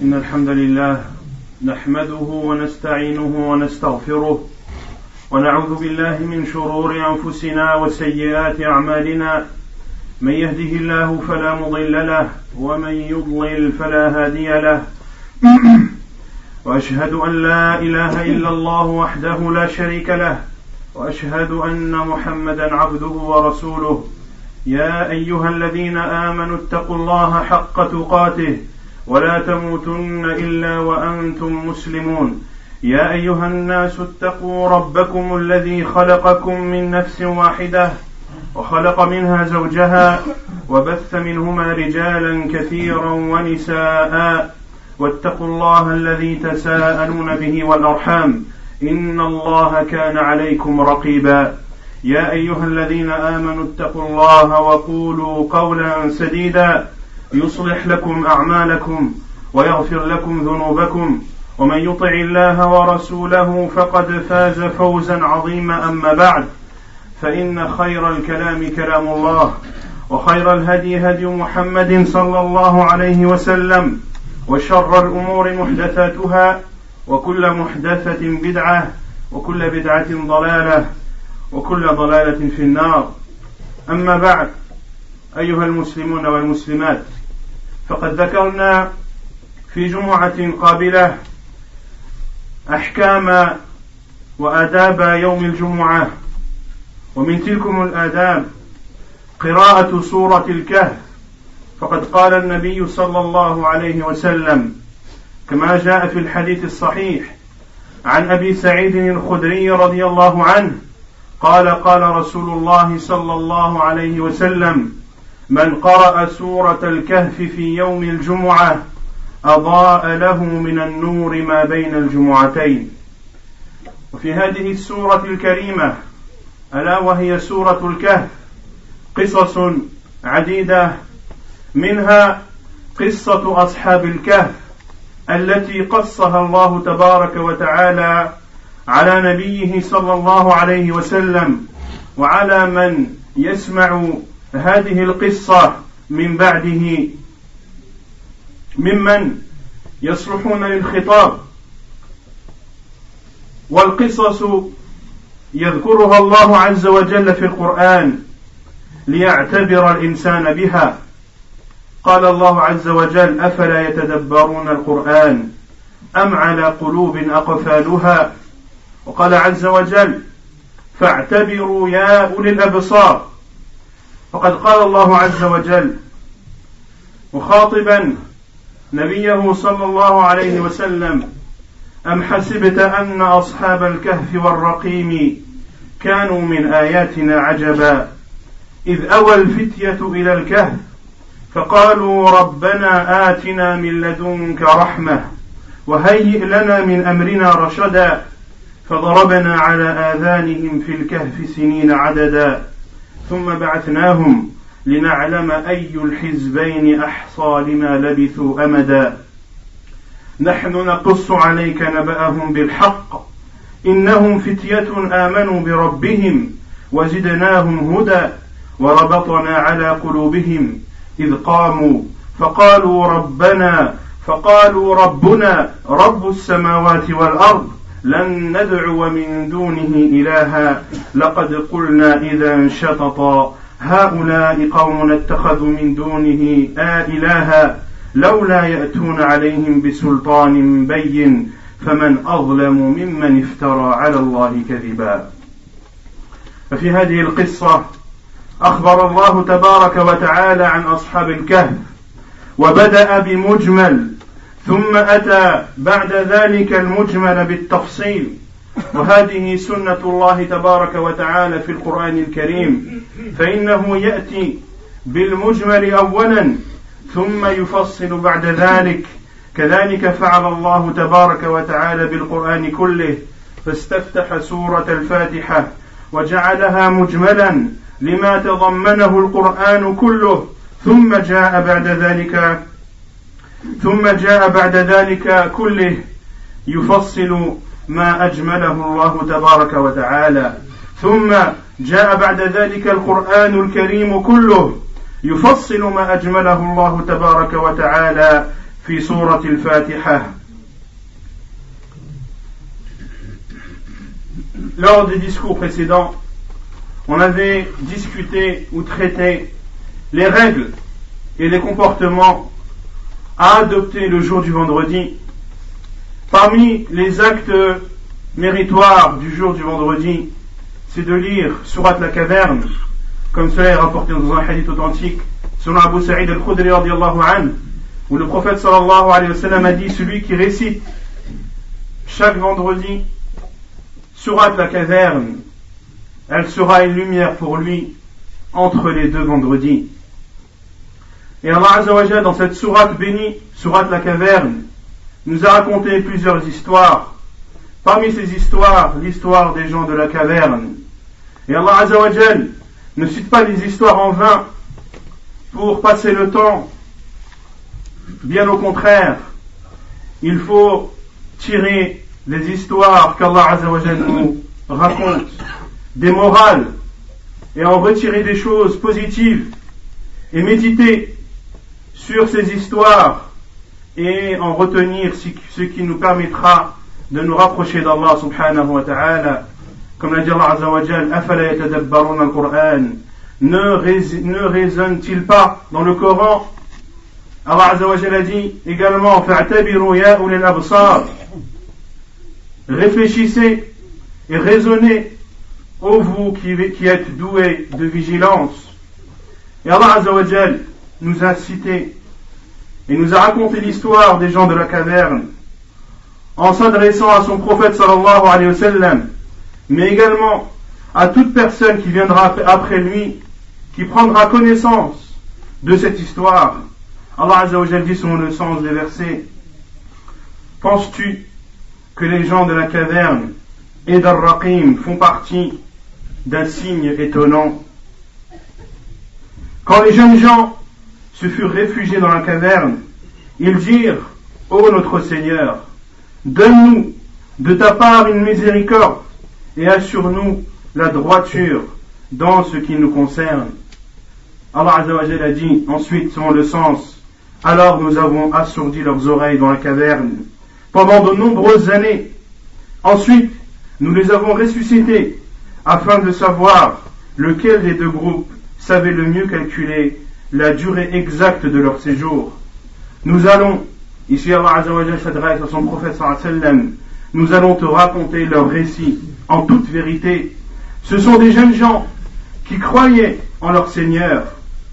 إن الحمد لله نحمده ونستعينه ونستغفره ونعوذ بالله من شرور أنفسنا وسيئات أعمالنا. من يهده الله فلا مضل له ومن يضلل فلا هادي له. وأشهد أن لا إله إلا الله وحده لا شريك له، وأشهد أن محمدا عبده ورسوله. يا أيها الذين آمنوا اتقوا الله حق تقاته ولا تموتن إلا وأنتم مسلمون. يا أيها الناس اتقوا ربكم الذي خلقكم من نفس واحدة وخلق منها زوجها وبث منهما رجالا كثيرا ونساء، واتقوا الله الذي تساءلون به والأرحام إن الله كان عليكم رقيبا. يا أيها الذين آمنوا اتقوا الله وقولوا قولا سديدا يصلح لكم أعمالكم ويغفر لكم ذنوبكم، ومن يطع الله ورسوله فقد فاز فوزا عظيما. أما بعد، فإن خير الكلام كلام الله، وخير الهدي هدي محمد صلى الله عليه وسلم، وشر الأمور محدثاتها، وكل محدثة بدعة، وكل بدعة ضلالة، وكل ضلالة في النار. أما بعد، أيها المسلمون والمسلمات، فقد ذكرنا في جمعة قابلة أحكام وآداب يوم الجمعة، ومن تلكم الآداب قراءة سورة الكهف. فقد قال النبي صلى الله عليه وسلم كما جاء في الحديث الصحيح عن أبي سعيد الخدري رضي الله عنه قال: قال رسول الله صلى الله عليه وسلم: من قرأ سورة الكهف في يوم الجمعة أضاء له من النور ما بين الجمعتين. وفي هذه السورة الكريمة ألا وهي سورة الكهف قصص عديدة، منها قصة أصحاب الكهف التي قصها الله تبارك وتعالى على نبيه صلى الله عليه وسلم، وعلى من يسمع هذه القصة من بعده ممن يصلحون للخطاب. والقصص يذكرها الله عز وجل في القرآن ليعتبر الإنسان بها. قال الله عز وجل: أفلا يتدبرون القرآن أم على قلوب أقفالها. وقال عز وجل: فاعتبروا يا أولي الأبصار. وقد قال الله عز وجل مخاطبا نبيه صلى الله عليه وسلم: أم حسبت أن أصحاب الكهف والرقيم كانوا من آياتنا عجبا إذ أوى الفتية إلى الكهف فقالوا ربنا آتنا من لدنك رحمة وهيئ لنا من أمرنا رشدا فضربنا على آذانهم في الكهف سنين عددا ثم بعثناهم لنعلم أي الحزبين أحصى لما لبثوا أمدا نحن نقص عليك نبأهم بالحق إنهم فتية آمنوا بربهم وزدناهم هدى وربطنا على قلوبهم إذ قاموا فقالوا ربنا رب السماوات والأرض لن ندعو من دونه إلها لقد قلنا إذا شططا هؤلاء قوم اتخذوا من دونه إلها لولا يأتون عليهم بسلطان بين فمن أظلم ممن افترى على الله كذبا. ففي هذه القصة أخبر الله تبارك وتعالى عن أصحاب الكهف، وبدأ بمجمل ثم أتى بعد ذلك المجمل بالتفصيل، وهذه سنة الله تبارك وتعالى في القرآن الكريم، فإنه يأتي بالمجمل أولا ثم يفصل بعد ذلك. كذلك فعل الله تبارك وتعالى بالقرآن كله، فاستفتح سورة الفاتحة وجعلها مجملا لما تضمنه القرآن كله، ثم جاء بعد ذلك كله يفصل ما أجمله الله تبارك وتعالى، ثم جاء بعد ذلك القرآن الكريم كله يفصل ما أجمله الله تبارك وتعالى في سورة الفاتحة. Lors des discours précédents, on avait discuté ou traité les règles et les comportements à adopter le jour du vendredi. Parmi les actes méritoires du jour du vendredi, c'est de lire Surat la Caverne, comme cela est rapporté dans un hadith authentique selon Abu Sa'id al-Khudri radiyallahu anhu, où le prophète sallallahu alayhi wa sallam a dit: celui qui récite chaque vendredi Surat la Caverne, elle sera une lumière pour lui entre les deux vendredis. Et Allah Azza wa Jalla, dans cette sourate bénie, Surat la Caverne, nous a raconté plusieurs histoires. Parmi ces histoires, l'histoire des gens de la caverne. Et Allah Azza wa Jalla ne cite pas les histoires en vain pour passer le temps. Bien au contraire, il faut tirer les histoires qu'Allah Azza wa Jalla nous raconte, des morales, et en retirer des choses positives, et méditer sur ces histoires, et en retenir ce qui nous permettra de nous rapprocher d'Allah subhanahu wa ta'ala. Comme l'a dit Allah Azza wa Jalla: Afala yatadabbaruna al-Qur'an, ne raisonne-t-il pas dans le Coran? Allah Azza wa Jalla dit également: Fa'tabiru ya ulil absar, réfléchissez et raisonnez, ô vous qui êtes doués de vigilance. Et Allah Azza wa Jalla nous a cité et nous a raconté l'histoire des gens de la caverne en s'adressant à son prophète sallallahu alayhi wa sallam, mais également à toute personne qui viendra après lui, qui prendra connaissance de cette histoire. Allah Azza wa Jalla dit selon le sens des versets: penses-tu que les gens de la caverne et d'Ar-Raqim font partie d'un signe étonnant? Quand les jeunes gens se furent réfugiés dans la caverne, ils dirent: ô notre Seigneur, donne-nous de ta part une miséricorde et assure-nous la droiture dans ce qui nous concerne. Allah Azza wa Jalla dit ensuite selon le sens: alors nous avons assourdi leurs oreilles dans la caverne pendant de nombreuses années. Ensuite, nous les avons ressuscités afin de savoir lequel des deux groupes savait le mieux calculer la durée exacte de leur séjour. Nous allons, ici Allah Azza wa Jalla s'adresse à son prophète sallallahu alayhi wa sallam, nous allons te raconter leur récit en toute vérité. Ce sont des jeunes gens qui croyaient en leur Seigneur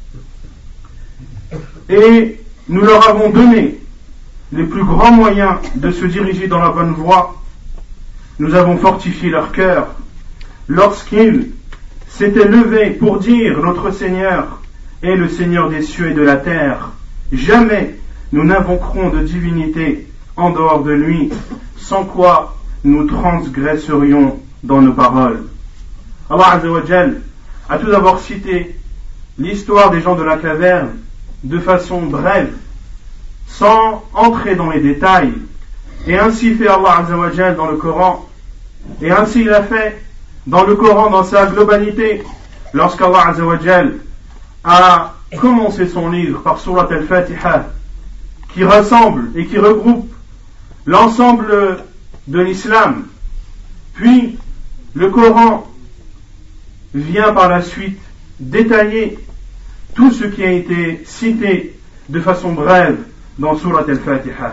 et nous leur avons donné les plus grands moyens de se diriger dans la bonne voie. Nous avons fortifié leur cœur lorsqu'ils s'étaient levés pour dire: notre Seigneur est le Seigneur des cieux et de la terre. Jamais nous n'invoquerons de divinité en dehors de lui, sans quoi nous transgresserions dans nos paroles. Allah Azza wa Jalla a tout d'abord cité l'histoire des gens de la caverne de façon brève, sans entrer dans les détails, et ainsi fait Allah Azza wa Jalla dans le Coran, et ainsi il a fait dans le Coran dans sa globalité, lorsqu'Allah Azza wa Jalla a commencé son livre par Surat al-Fatiha, qui rassemble et qui regroupe l'ensemble de l'islam. Puis le Coran vient par la suite détailler tout ce qui a été cité de façon brève dans Surat al-Fatiha.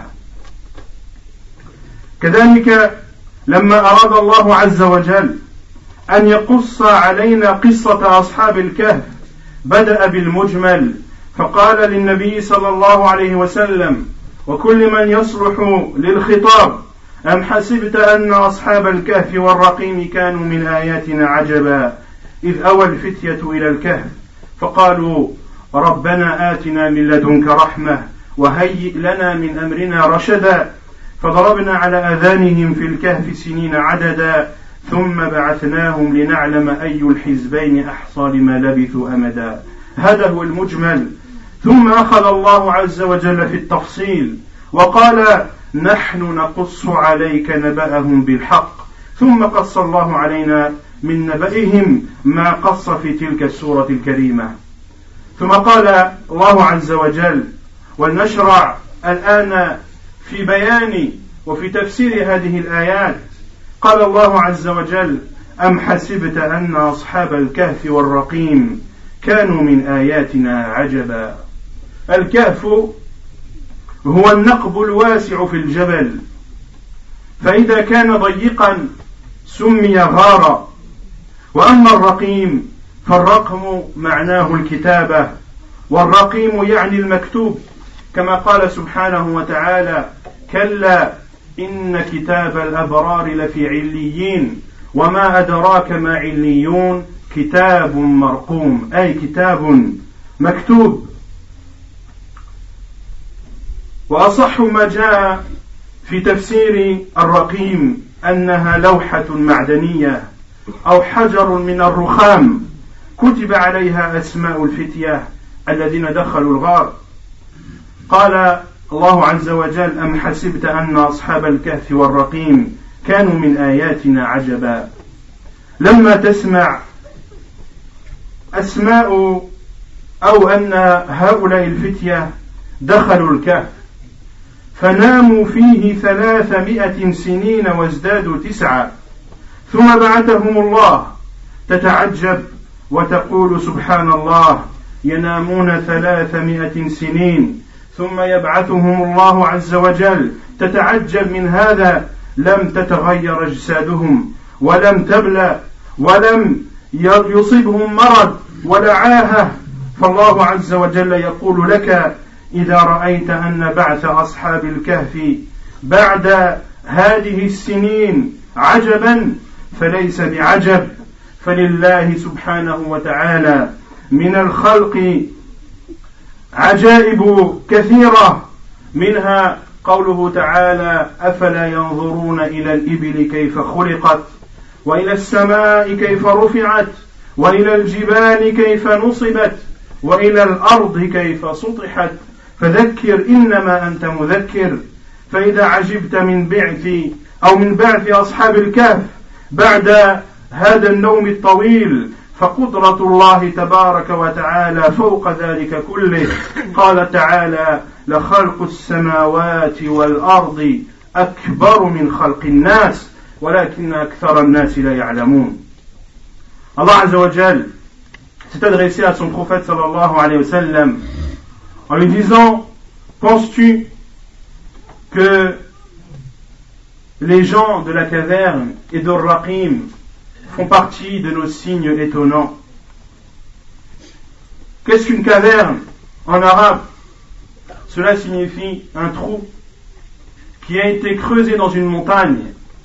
كذلك لما أراد الله عز وجل أن يقص علينا قصة أصحاب الكهف بدأ بالمجمل فقال للنبي صلى الله عليه وسلم وكل من يصلح للخطاب أم حسبت أن أصحاب الكهف والرقيم كانوا من آياتنا عجبا إذ أوى الفتية إلى الكهف فقالوا ربنا آتنا من لدنك رحمة وهيئ لنا من أمرنا رشدا فضربنا على أذانهم في الكهف سنين عددا ثم بعثناهم لنعلم أي الحزبين أحصى لما لبثوا أمدا. هذا هو المجمل. ثم أخذ الله عز وجل في التفصيل وقال نحن نقص عليك نبأهم بالحق ثم قص الله علينا من نبأهم ما قص في تلك السورة الكريمة. ثم قال الله عز وجل ولنشرع الآن في بيان وفي تفسير هذه الآيات. قال الله عز وجل: أم حسبت أن أصحاب الكهف والرقيم كانوا من آياتنا عجبا. الكهف هو النقب الواسع في الجبل، فإذا كان ضيقا سمي غارا. وأما الرقيم فالرقم معناه الكتابة، والرقيم يعني المكتوب، كما قال سبحانه وتعالى: كلا إن كتاب الأبرار لفي عليين وما أدراك ما عليون كتاب مرقوم، أي كتاب مكتوب. وأصح ما جاء في تفسير الرقيم أنها لوحة معدنية أو حجر من الرخام كتب عليها أسماء الفتية الذين دخلوا الغار. قال الله عز وجل: أم حسبت أن أصحاب الكهف والرقيم كانوا من آياتنا عجبا. لما تسمع أسماء أو أن هؤلاء الفتية دخلوا الكهف فناموا فيه 300 سنين وازدادوا 9 ثم بعثهم الله، تتعجب وتقول: سبحان الله، ينامون 300 سنين ثم يبعثهم الله عز وجل. تتعجب من هذا، لم تتغير أجسادهم ولم تبلى ولم يصبهم مرض ولا عاهة. فالله عز وجل يقول لك: إذا رأيت أن بعث أصحاب الكهف بعد هذه السنين عجبا فليس بعجب، فلله سبحانه وتعالى من الخلق عجائب كثيرة، منها قوله تعالى: أفلا ينظرون إلى الإبل كيف خلقت وإلى السماء كيف رفعت وإلى الجبال كيف نصبت وإلى الأرض كيف سطحت فذكر إنما أنت مذكر. فإذا عجبت من بعث أصحاب الكهف بعد هذا النوم الطويل فقدرة الله تبارك وتعالى فوق ذلك كله. قال تعالى: لخلق السماوات والأرض أكبر من خلق الناس ولكن أكثر الناس لا يعلمون. Allah Azza wa Jal s'est adressé à son prophète sallallahu alayhi wa sallam en lui disant: penses-tu que les gens de la caverne et d'Or-Raqim font partie de nos signes étonnants? Qu'est-ce qu'une caverne en arabe? Cela signifie un trou qui a été creusé dans une montagne.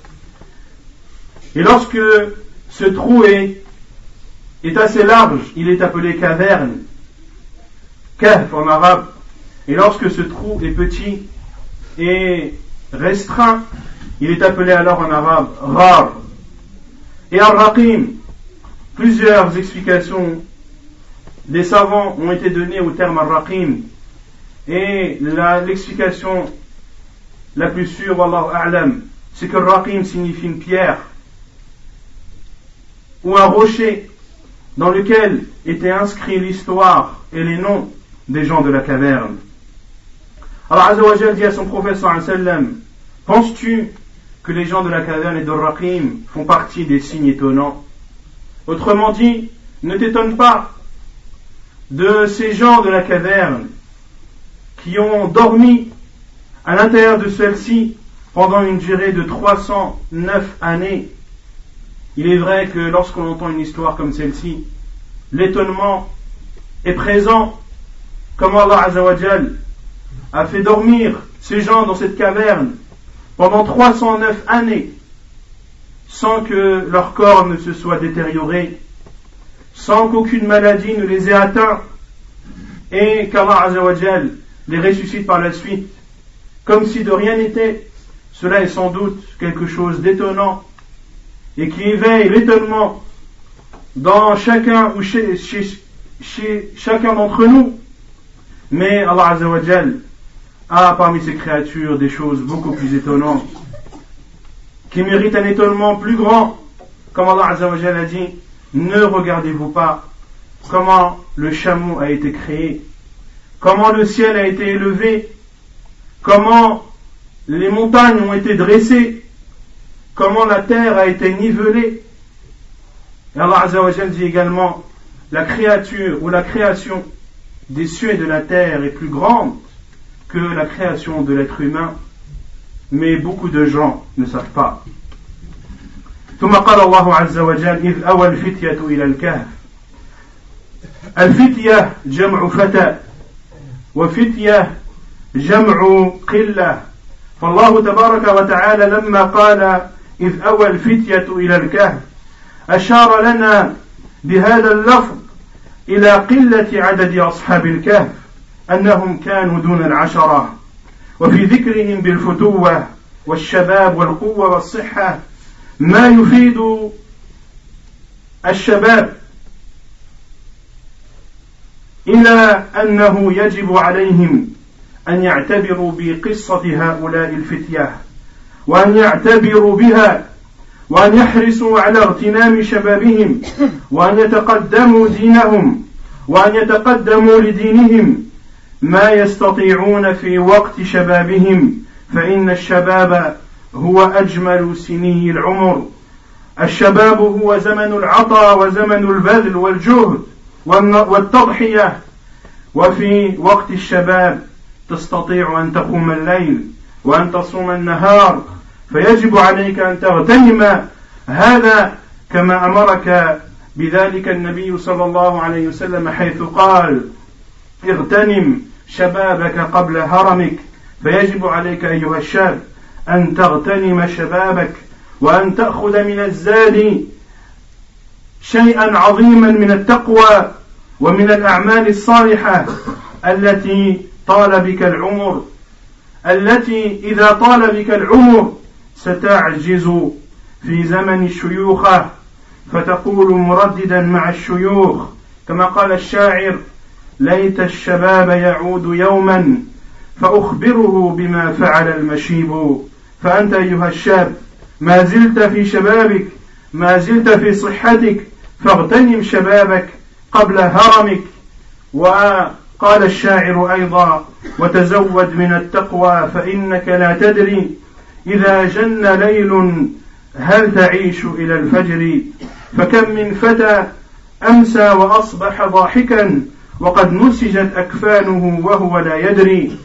Et lorsque ce trou est assez large, il est appelé caverne, kahf en arabe. Et lorsque ce trou est petit et restreint, il est appelé alors en arabe ghar. Et Ar-Raqim, plusieurs explications des savants ont été données au terme Ar-Raqim. Et l'explication la plus sûre, wallahu a'lam, c'est que Ar-Raqim signifie une pierre ou un rocher dans lequel était inscrit l'histoire et les noms des gens de la caverne. Allah Azza wa Jal dit à son prophète sallallahu alayhi wa sallam: penses-tu que les gens de la caverne et d'Or-Raqim font partie des signes étonnants? Autrement dit, ne t'étonne pas de ces gens de la caverne qui ont dormi à l'intérieur de celle-ci pendant une durée de 309 années. Il est vrai que lorsqu'on entend une histoire comme celle-ci, l'étonnement est présent. Comment Allah Azza wa Jal a fait dormir ces gens dans cette caverne pendant 309 années sans que leur corps ne se soit détérioré, sans qu'aucune maladie ne les ait atteints, et qu'Allah Azza wa Jal les ressuscite par la suite comme si de rien n'était. Cela est sans doute quelque chose d'étonnant et qui éveille l'étonnement dans chacun ou chez chacun d'entre nous. Mais Allah Azza wa Jal a parmi ses créatures des choses beaucoup plus étonnantes qui méritent un étonnement plus grand. Comme Allah Azza wa Jal a dit: ne regardez-vous pas comment le chameau a été créé, comment le ciel a été élevé, comment les montagnes ont été dressées, comment la terre a été nivelée. Et Allah Azza wa Jal dit également, la créature ou la création des cieux et de la terre est plus grande que la création de l'être humain, mais beaucoup de gens ne savent pas. ثم قال الله عز وجل إذ أوى الفتية إلى الكهف. الفتية جمع فتى وفتية جمع قلة. فالله تبارك وتعالى لما قال إذ أوى الفتية إلى الكهف أشار لنا بهذا اللفظ إلى قلة عدد أصحاب الكهف، أنهم كانوا دون العشرة، وفي ذكرهم بالفتوة والشباب والقوة والصحة ما يفيد الشباب إلى أنه يجب عليهم أن يعتبروا بقصة هؤلاء الفتية وأن يعتبروا بها وأن يحرصوا على اغتنام شبابهم وأن يتقدموا دينهم وأن يتقدموا لدينهم ما يستطيعون في وقت شبابهم، فإن الشباب هو أجمل سني العمر. الشباب هو زمن العطاء وزمن البذل والجهد والتضحية، وفي وقت الشباب تستطيع أن تقوم الليل وأن تصوم النهار، فيجب عليك أن تغتنم هذا كما أمرك بذلك النبي صلى الله عليه وسلم حيث قال اغتنم شبابك قبل هرمك. فيجب عليك أيها الشاب أن تغتنم شبابك وأن تأخذ من الزاد شيئا عظيما من التقوى ومن الأعمال الصالحة التي طال بك العمر، التي إذا طال بك العمر ستعجز في زمن الشيوخة فتقول مرددا مع الشيوخ كما قال الشاعر ليت الشباب يعود يوما فأخبره بما فعل المشيب. فأنت أيها الشاب ما زلت في شبابك، ما زلت في صحتك، فاغتنم شبابك قبل هرمك. وقال الشاعر أيضا وتزود من التقوى فإنك لا تدري إذا جن ليل هل تعيش إلى الفجر. فكم من فتى أمسى وأصبح ضاحكا وقد نسجت أكفانه وهو لا يدري،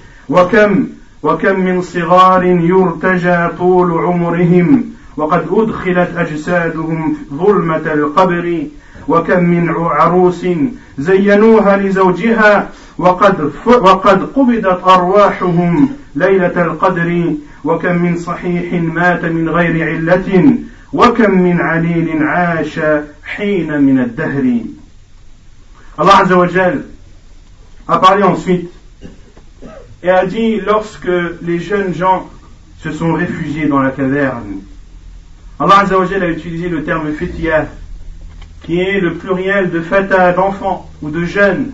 وكم من صغار يرتجى طول عمرهم وقد أدخلت أجسادهم ظلمة القبر، وكم من عروس زينوها لزوجها وقد قبضت أرواحهم ليلة القدر، وكم من صحيح مات من غير علة وكم من عليل عاش حين من الدهر. Allah Azza wa Jal a parlé ensuite et a dit lorsque les jeunes gens se sont réfugiés dans la caverne. Allah Azza wa Jal a utilisé le terme fitya qui est le pluriel de fata, d'enfants ou de jeunes,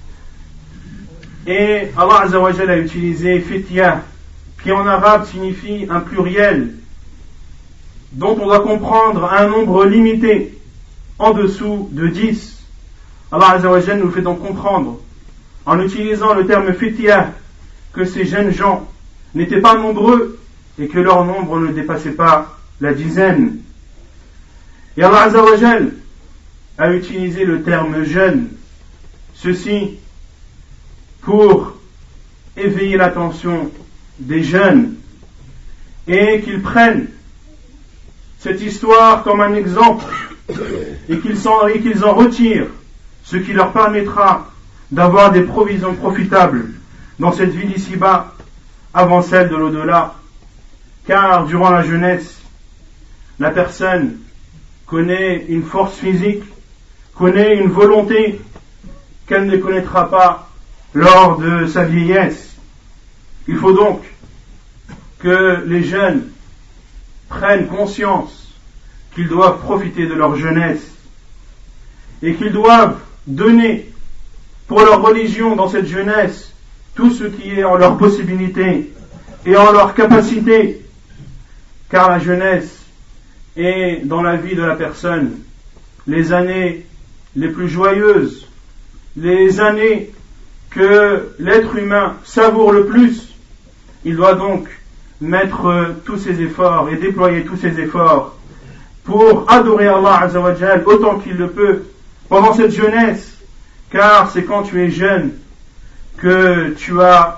et Allah Azza wa Jal a utilisé fitya qui en arabe signifie un pluriel dont on doit comprendre un nombre limité en dessous de 10. Allah Azza wa Jal nous fait donc comprendre en utilisant le terme fitya que ces jeunes gens n'étaient pas nombreux et que leur nombre ne dépassait pas la dizaine. Et Allah Azza wa Jal a utilisé le terme jeune, ceci pour éveiller l'attention des jeunes et qu'ils prennent cette histoire comme un exemple et qu'ils en retirent ce qui leur permettra d'avoir des provisions profitables dans cette vie d'ici-bas avant celle de l'au-delà. Car durant la jeunesse, la personne connaît une force physique, connaît une volonté qu'elle ne connaîtra pas lors de sa vieillesse. Il faut donc que les jeunes prennent conscience qu'ils doivent profiter de leur jeunesse et qu'ils doivent donner pour leur religion dans cette jeunesse tout ce qui est en leur possibilité et en leur capacité, car la jeunesse est dans la vie de la personne les années les plus joyeuses, les années que l'être humain savoure le plus, il doit donc mettre tous ses efforts et déployer tous ses efforts pour adorer Allah Azza wa Jal autant qu'il le peut pendant cette jeunesse, car c'est quand tu es jeune que tu as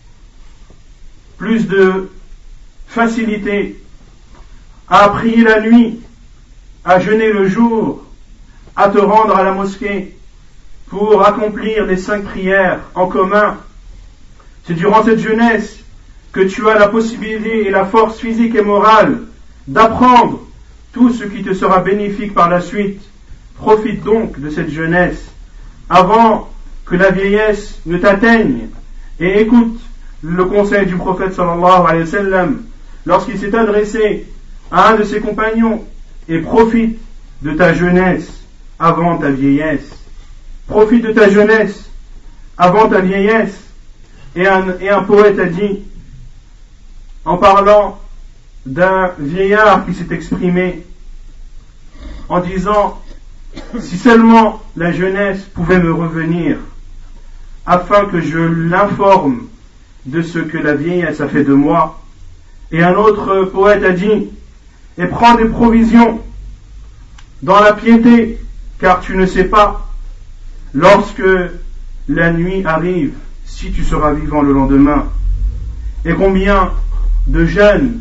plus de facilité à prier la nuit, à jeûner le jour, à te rendre à la mosquée pour accomplir les 5 prières en commun. C'est durant cette jeunesse que tu as la possibilité et la force physique et morale d'apprendre tout ce qui te sera bénéfique par la suite. Profite donc de cette jeunesse avant que la vieillesse ne t'atteigne et écoute le conseil du prophète sallallahu alayhi wa sallam lorsqu'il s'est adressé à un de ses compagnons, et profite de ta jeunesse avant ta vieillesse. Profite de ta jeunesse avant ta vieillesse. Et un poète a dit, en parlant d'un vieillard qui s'est exprimé, en disant, si seulement la jeunesse pouvait me revenir, afin que je l'informe de ce que la vieillesse a fait de moi. Et un autre poète a dit, et prends des provisions dans la piété, car tu ne sais pas, lorsque la nuit arrive, si tu seras vivant le lendemain. Et combien de jeunes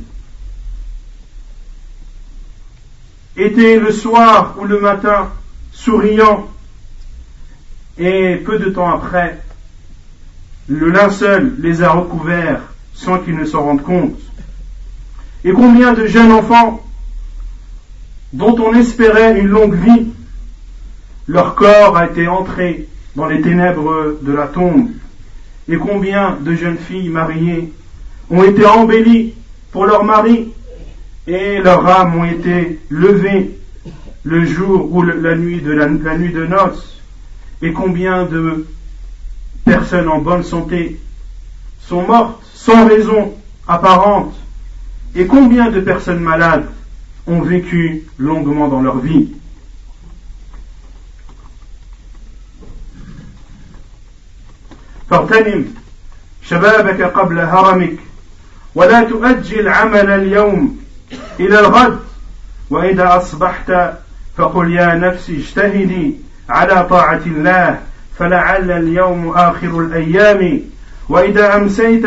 étaient le soir ou le matin souriants, et peu de temps après, le linceul les a recouverts sans qu'ils ne s'en rendent compte. Et combien de jeunes enfants dont on espérait une longue vie, leur corps a été entré dans les ténèbres de la tombe. Et combien de jeunes filles mariées ont été embellies pour leur mari et leurs âmes ont été levées le jour ou la nuit de noces. Et combien de personnes en bonne santé sont mortes sans raison apparente. Et combien de personnes malades ont vécu longuement dans leur vie. فاغتنم شبابك قبل هرمك ولا تؤجل عمل اليوم إلى الغد وإذا أصبحت فقل يا نفسي اجتهدي على طاعة الله فلعل اليوم آخر الأيام وإذا أمسيت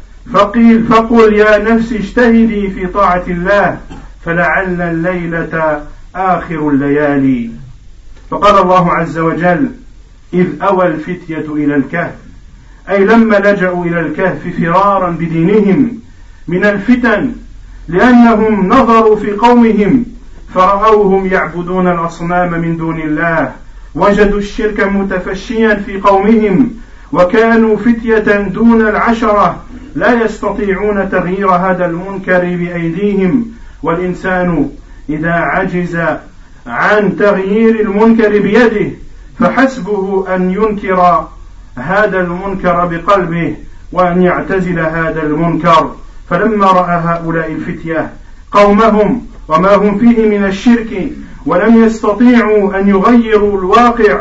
فقل يا نفسي اجتهدي في طاعة الله فلعل الليلة آخر الليالي. فقال الله عز وجل إذ أوى الفتية إلى الكهف، أي لما لجأوا إلى الكهف فرارا بدينهم من الفتن، لأنهم نظروا في قومهم فرأوهم يعبدون الأصنام من دون الله، وجدوا الشرك متفشيا في قومهم، وكانوا فتية دون العشرة لا يستطيعون تغيير هذا المنكر بأيديهم. والإنسان إذا عجز عن تغيير المنكر بيده فحسبه أن ينكر هذا المنكر بقلبه وأن يعتزل هذا المنكر. فلما رأى هؤلاء الفتية قومهم وما هم فيه من الشرك ولم يستطيعوا أن يغيروا الواقع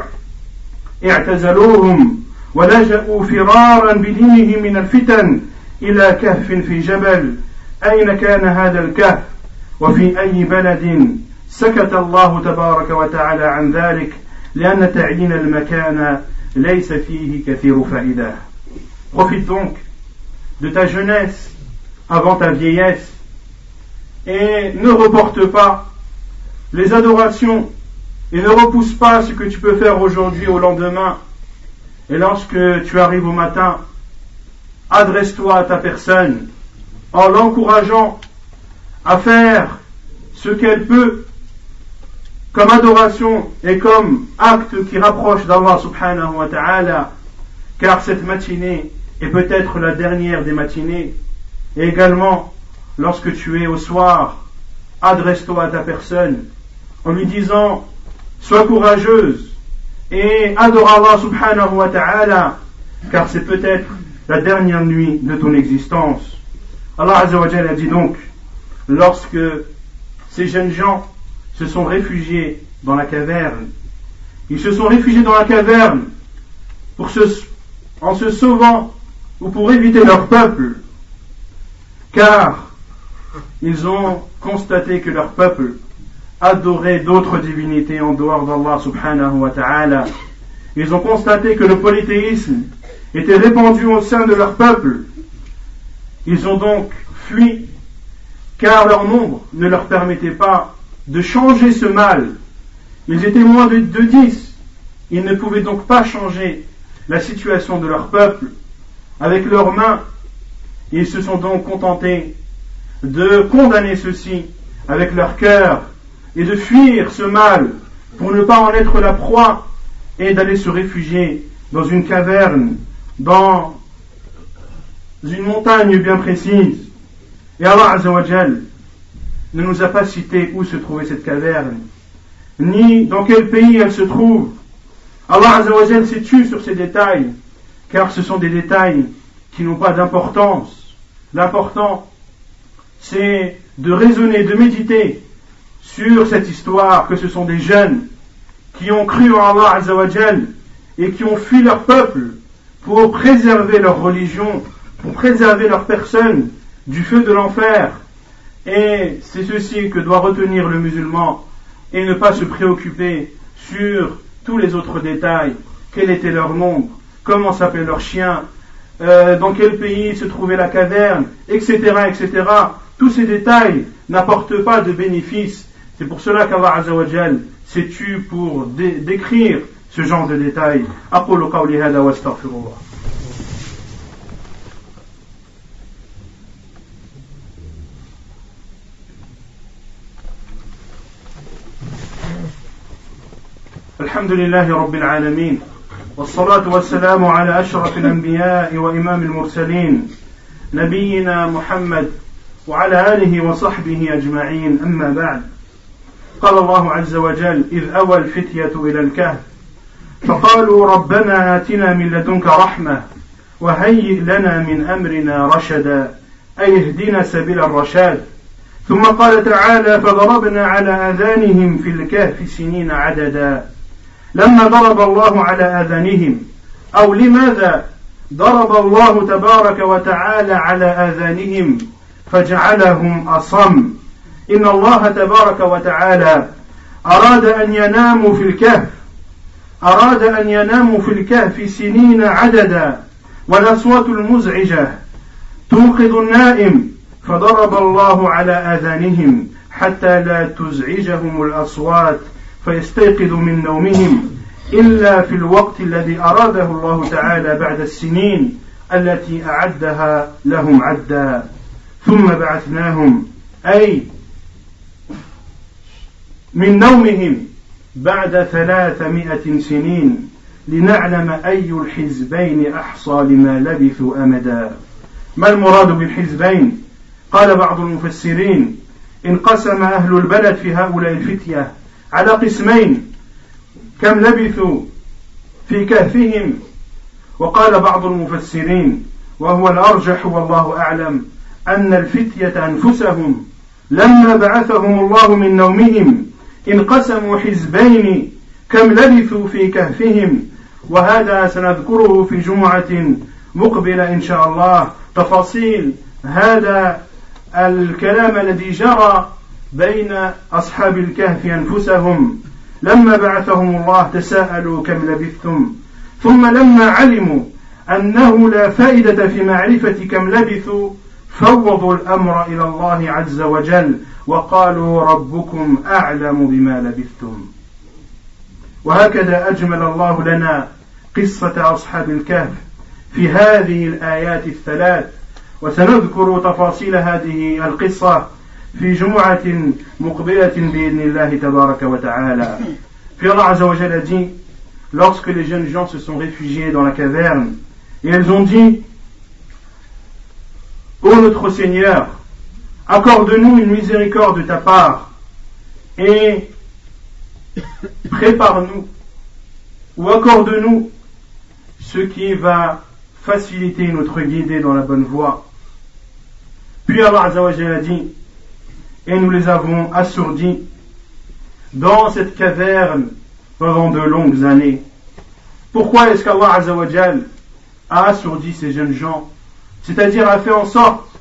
اعتزلوهم ولجأوا فرارا بدينهم من الفتن إلى كهف في جبل. أين كان هذا الكهف وفي أي بلد؟ سكت الله تبارك وتعالى عن ذلك لأن تعيين المكان ليس فيه كثير فائدة. Profite donc de ta jeunesse avant ta vieillesse et ne reporte pas les adorations et ne repousse pas ce que tu peux faire aujourd'hui au lendemain. Et lorsque tu arrives au matin, adresse-toi à ta personne en l'encourageant à faire ce qu'elle peut comme adoration et comme acte qui rapproche d'Allah subhanahu wa ta'ala, car cette matinée est peut-être la dernière des matinées. Et également, lorsque tu es au soir, adresse-toi à ta personne en lui disant sois courageuse et adore Allah subhanahu wa ta'ala, car c'est peut-être la dernière nuit de ton existence. Allah Azza wa Jalla a dit donc, lorsque ces jeunes gens se sont réfugiés dans la caverne, ils se sont réfugiés dans la caverne en se sauvant ou pour éviter leur peuple, car ils ont constaté que leur peuple adorait d'autres divinités en dehors d'Allah subhanahu wa ta'ala. Ils ont constaté que le polythéisme était répandu au sein de leur peuple. Ils ont donc fui, car leur nombre ne leur permettait pas de changer ce mal. Ils étaient moins de 10. Ils ne pouvaient donc pas changer la situation de leur peuple avec leurs mains. Ils se sont donc contentés de condamner ceci avec leur cœur et de fuir ce mal pour ne pas en être la proie et d'aller se réfugier dans une caverne, dans une montagne bien précise. Et Allah Azza wa Jal ne nous a pas cité où se trouvait cette caverne, ni dans quel pays elle se trouve. Allah Azza wa Jal s'est tu sur ces détails, car ce sont des détails qui n'ont pas d'importance. L'important, c'est de raisonner, de méditer sur cette histoire, que ce sont des jeunes qui ont cru en Allah Azza wa Jal et qui ont fui leur peuple pour préserver leur religion, pour préserver leur personne du feu de l'enfer. Et c'est ceci que doit retenir le musulman et ne pas se préoccuper sur tous les autres détails. Quel était leur nombre, comment s'appelait leur chien, dans quel pays se trouvait la caverne, etc., etc. Tous ces détails n'apportent pas de bénéfice. C'est pour cela qu'Allah Azza wa Jal s'est tu pour décrire ce genre de détails. أقول قولي هذا واستغفر الله. الحمد لله رب العالمين والصلاة والسلام على أشرف الأنبياء وإمام المرسلين نبينا محمد وعلى آله وصحبه أجمعين. أما بعد، قال الله عز وجل: إذ أوى الفتية إلى الكهف فقالوا ربنا آتنا من لدنك رحمة وهيئ لنا من أمرنا رشدا، أي اهدنا سبيل الرشاد. ثم قال تعالى: فضربنا على آذانهم في الكهف سنين عددا. لما ضرب الله على آذانهم، أو لماذا ضرب الله تبارك وتعالى على آذانهم فجعلهم أصم؟ إن الله تبارك وتعالى أراد أن يناموا في الكهف سنين عددا، والأصوات المزعجة توقظ النائم، فضرب الله على آذانهم حتى لا تزعجهم الأصوات فيستيقظوا من نومهم إلا في الوقت الذي أراده الله تعالى بعد السنين التي أعدها لهم عدا. ثم بعثناهم، أي من نومهم بعد 300 سنين، لنعلم أي الحزبين أحصى لما لبثوا أمدا. ما المراد بالحزبين؟ قال بعض المفسرين: انقسم أهل البلد في هؤلاء الفتية على قسمين: كم لبثوا في كهفهم. وقال بعض المفسرين، وهو الأرجح والله أعلم، أن الفتية أنفسهم لما بعثهم الله من نومهم انقسموا حزبين: كم لبثوا في كهفهم. وهذا سنذكره في جمعة مقبلة إن شاء الله، تفاصيل هذا الكلام الذي جرى بين أصحاب الكهف أنفسهم. لما بعثهم الله تساءلوا: كم لبثتم؟ ثم لما علموا أنه لا فائدة في معرفة كم لبثوا فوضوا الأمر إلى الله عز وجل وقالوا: ربكم أعلم بما لبثتم. وهكذا أجمل الله لنا قصة أصحاب الكهف في هذه الآيات الثلاث، وسنذكر تفاصيل هذه القصة في جمعة مقبلة بإذن الله تبارك وتعالى. Puis Allah Azza wa Jal a dit, lorsque les jeunes gens se sont réfugiés dans la caverne, et ils ont dit: Ô notre Seigneur, accorde-nous une miséricorde de ta part et prépare-nous ou accorde-nous ce qui va faciliter notre guidée dans la bonne voie. Puis Allah Azza wa Jal a dit: et nous les avons assourdis dans cette caverne pendant de longues années. Pourquoi est-ce qu'Allah Azza wa Jal a assourdi ces jeunes gens, c'est-à-dire a fait en sorte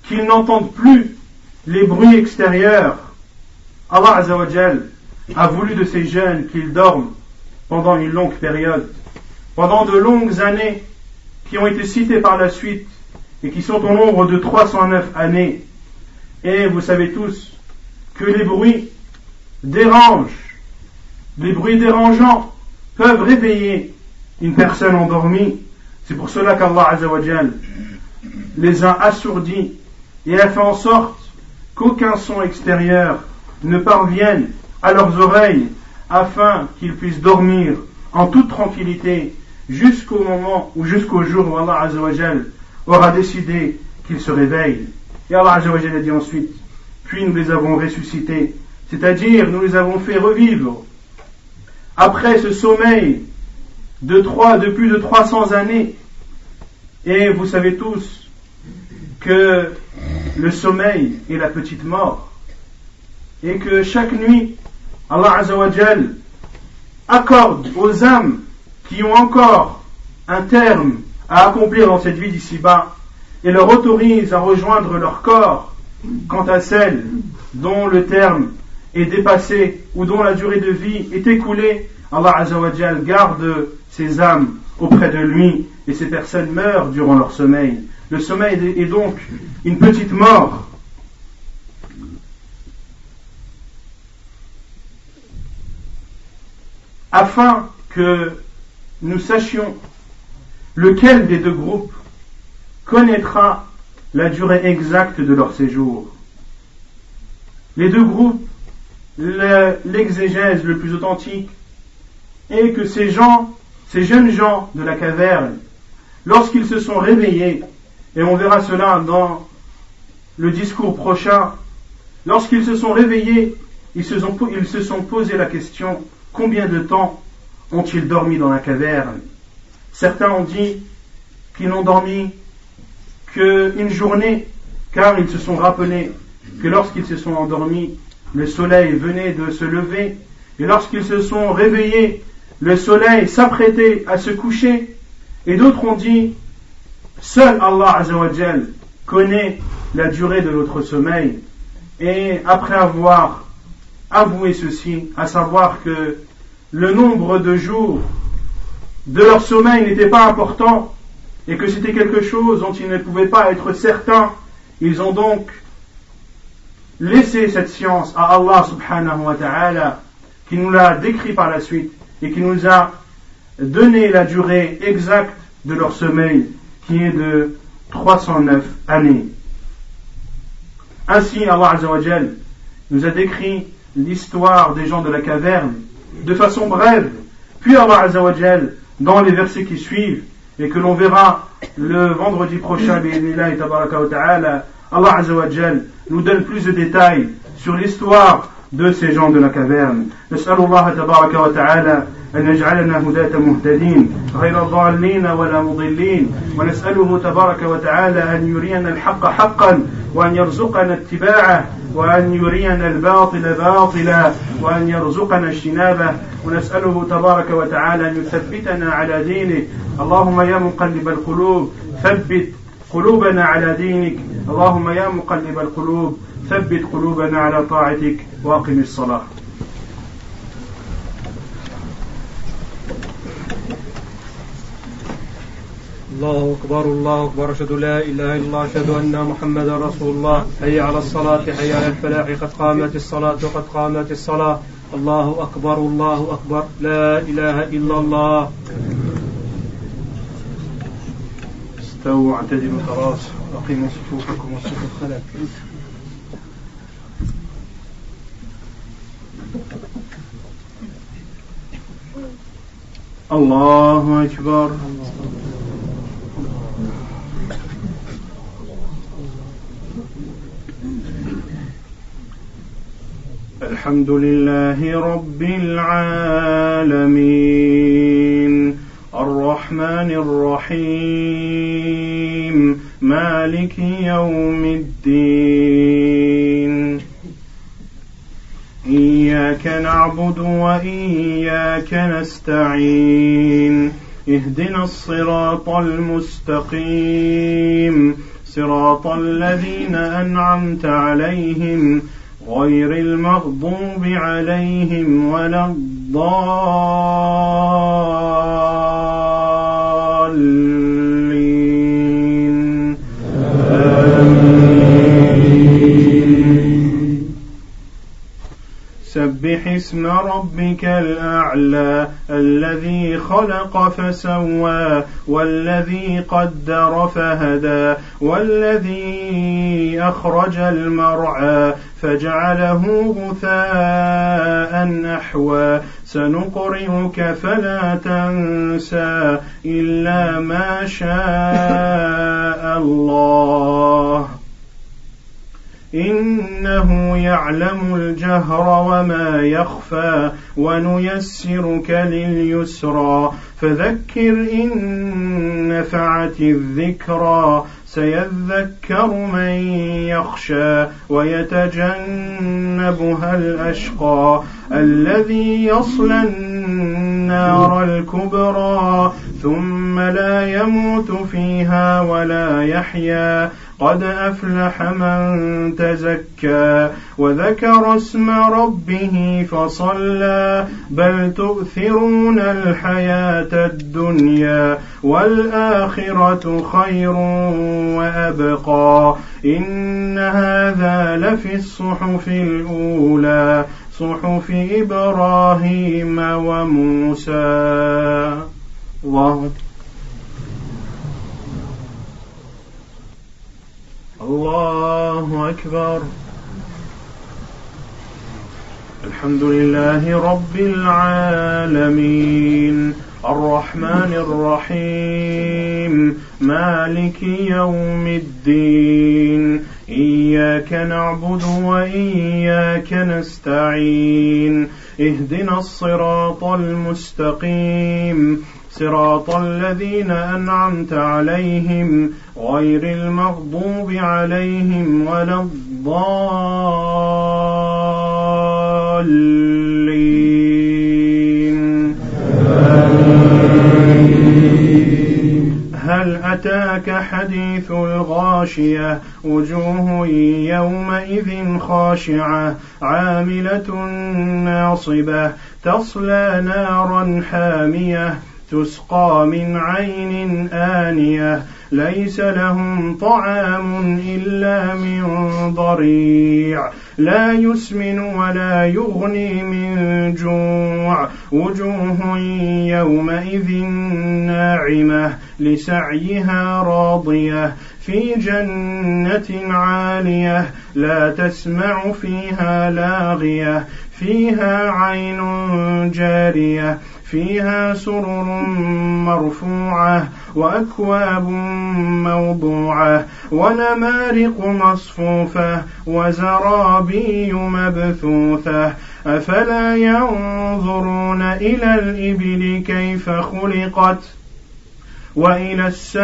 qu'ils n'entendent plus les bruits extérieurs, Allah Azza wa Jal a voulu de ces jeunes qu'ils dorment pendant une longue période, pendant de longues années qui ont été citées par la suite et qui sont au nombre de 309 années. Et vous savez tous que les bruits dérangent, les bruits dérangeants peuvent réveiller une personne endormie. C'est pour cela qu'Allah Azza wa Jal les a assourdis et a fait en sorte qu'aucun son extérieur ne parvienne à leurs oreilles afin qu'ils puissent dormir en toute tranquillité jusqu'au moment ou jusqu'au jour où Allah Azza wa Jal aura décidé qu'ils se réveillent. Et Allah Azza wa Jal a dit ensuite, puis nous les avons ressuscités, c'est-à-dire nous les avons fait revivre après ce sommeil de plus de 300 années. Et vous savez tous que le sommeil est la petite mort et que chaque nuit Allah Azza wa Jal accorde aux âmes qui ont encore un terme à accomplir dans cette vie d'ici-bas et leur autorise à rejoindre leur corps. Quant à celles dont le terme est dépassé ou dont la durée de vie est écoulée, Allah Azza wa Jal garde ces âmes auprès de lui et ces personnes meurent durant leur sommeil. Le sommeil est donc une petite mort. Afin que nous sachions lequel des deux groupes connaîtra la durée exacte de leur séjour. Les deux groupes, l'exégèse le plus authentique est que ces jeunes gens de la caverne, lorsqu'ils se sont réveillés, et on verra cela dans le discours prochain, lorsqu'ils se sont réveillés, ils se sont posé la question: combien de temps ont-ils dormi dans la caverne? Certains ont dit qu'ils n'ont dormi qu'une journée, car ils se sont rappelés que lorsqu'ils se sont endormis, le soleil venait de se lever, et lorsqu'ils se sont réveillés, le soleil s'apprêtait à se coucher. Et d'autres ont dit: seul Allah Azza wa Jal connaît la durée de notre sommeil. Et après avoir avoué ceci, à savoir que le nombre de jours de leur sommeil n'était pas important et que c'était quelque chose dont ils ne pouvaient pas être certains, ils ont donc laissé cette science à Allah subhanahu wa ta'ala, qui nous l'a décrit par la suite et qui nous a donné la durée exacte de leur sommeil, qui est de 309 années. Ainsi, Allah Azza wa Jal nous a décrit l'histoire des gens de la caverne de façon brève, puis Allah Azza wa Jal, dans les versets qui suivent et que l'on verra le vendredi prochain, bi'idhnillahi tabaraka wa ta'ala, Allah Azza wa Jal nous donne plus de détails sur l'histoire de ces gens de la caverne. Nas'alullah tabaraka wa ta'ala أن يجعلنا هداة مهتدين غير ضالين ولا مضلين ونسأله تبارك وتعالى أن يرينا الحق حقا وأن يرزقنا اتباعه وأن يرينا الباطل باطلا وأن يرزقنا اجتنابه ونسأله تبارك وتعالى أن يثبتنا على دينه اللهم يا مقلب القلوب ثبت قلوبنا على دينك اللهم يا مقلب القلوب ثبت قلوبنا على طاعتك وأقم الصلاة. الله أكبر أشهد لا إله إلا الله أشهد أن محمدا رسول الله حي على الصلاة حي على الفلاح قد قامت الصلاة قد قامت الصلاة الله أكبر لا إله إلا الله. استووا واعتدلوا تراصوا أقيموا صفوفكم والصفوف خلف. الله أكبر. الحمد لله رب العالمين الرحمن الرحيم مالك يوم الدين إياك نعبد وإياك نستعين اهدنا الصراط المستقيم صراط الذين أنعمت عليهم غير المغضوب عليهم ولا الضالين آمين. سبح اسم ربك الأعلى الذي خلق فسوى والذي قدر فهدى والذي أخرج المرعى فجعله غثاء أحوى سنقرئك فلا تنسى إلا ما شاء الله إنه يعلم الجهر وما يخفى ونيسرك لليسرى فذكر إن نفعت الذكرى سيذكر من يخشى ويتجنبها الأشقى الذي يصلى النار الكبرى ثم لا يموت فيها ولا يحيا قد أفلح من تزكى وذكر اسم ربه فصلى بل تؤثرون الحياة الدنيا والآخرة خير وأبقى إن هذا لفي الصحف الأولى صحف إبراهيم وموسى. الله أكبر. الحمد لله رب العالمين الرحمن الرحيم مالك يوم الدين إياك نعبد وإياك نستعين اهدنا الصراط المستقيم صراط الذين أنعمت عليهم غير المغضوب عليهم ولا الضالين هل أتاك حديث الغاشية وجوه يومئذ خاشعة عاملة ناصبة تصلى نارا حامية تسقى من عين آنية ليس لهم طعام إلا من ضريع لا يسمن ولا يغني من جوع وجوه يومئذ ناعمة لسعيها راضية في جنة عالية لا تسمع فيها لاغية فيها عين جارية فيها سرر مرفوعة وأكواب موضوعة ونمارق مصفوفة وزرابي مبثوثة أفلا ينظرون إلى الإبل كيف خلقت وإلى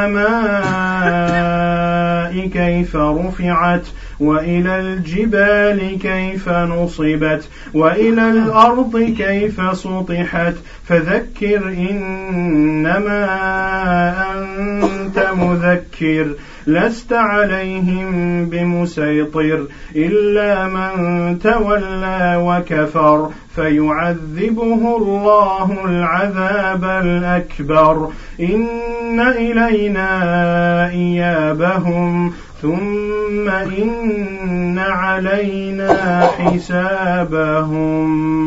السماء كيف رفعت وإلى الجبال كيف نصبت وإلى الأرض كيف سطحت فذكر إنما أنت مذكر لست عليهم بمسيطر إلا من تولى وكفر فيعذبه الله العذاب الأكبر إن إلينا إيابهم ثم إن علينا حسابهم.